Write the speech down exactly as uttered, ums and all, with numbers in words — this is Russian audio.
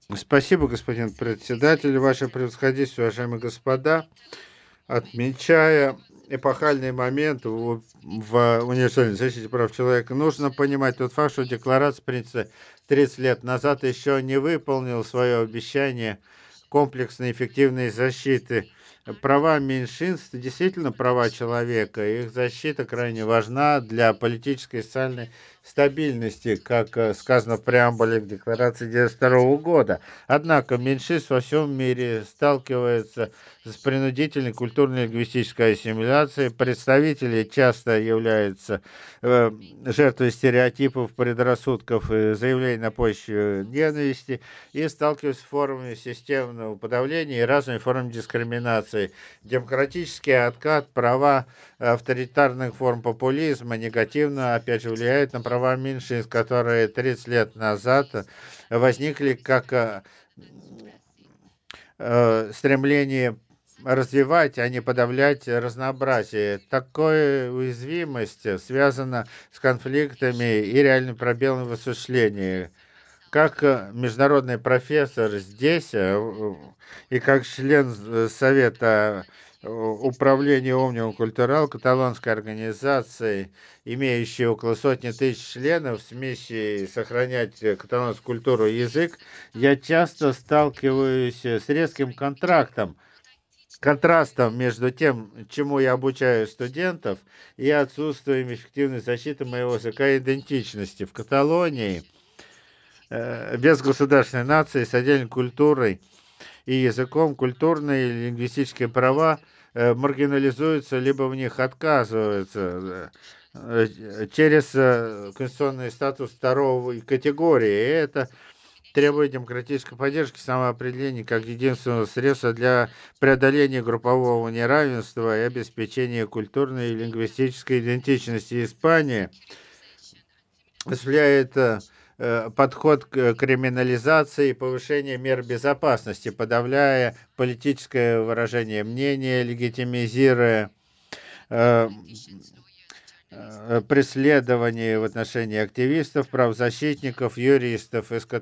Спасибо, господин председатель, ваше превосходительство, уважаемые господа. Отмечая эпохальный момент в, в универсальной защите прав человека, нужно понимать тот факт, что декларация, принятая тридцать лет назад, еще не выполнила свое обещание комплексной эффективной защиты. Права меньшинств, действительно права человека, их защита крайне важна для политической и социальной стабильности, как э, сказано в преамбуле к декларации девяносто второго года. Однако меньшинства во всем мире сталкиваются с принудительной культурно-лингвистической ассимиляцией. Представители часто являются э, жертвой стереотипов, предрассудков и заявлений на почве ненависти и сталкиваются с формами системного подавления и разными формами дискриминации. Демократический откат, права авторитарных форм популизма негативно, опять же, влияют на права меньшинств, которые тридцать лет назад возникли как э, э, стремление развивать, а не подавлять разнообразие. Такая уязвимость связана с конфликтами и реальным пробелом в осуществлении. Как э, международный профессор здесь э, и как член э, Совета э, управления Omnium Cultural каталонской организации, имеющей около сотни тысяч членов с миссией сохранять э, каталонскую культуру и язык, я часто сталкиваюсь э, с резким контрактом, контрастом между тем, чему я обучаю студентов, и отсутствием эффективной защиты моего языка и идентичности. В Каталонии э, без государственной нации с отдельной культурой и языком культурные и лингвистические права э, маргинализуются, либо в них отказываются э, э, через э, конституционный статус второй категории. И это требует демократической поддержки самоопределения как единственного средства для преодоления группового неравенства и обеспечения культурной и лингвистической идентичности. Испания осуществляет э, э, подход к криминализации и повышению мер безопасности, подавляя политическое выражение мнения, легитимизируя э, э, преследование в отношении активистов, правозащитников, юристов, из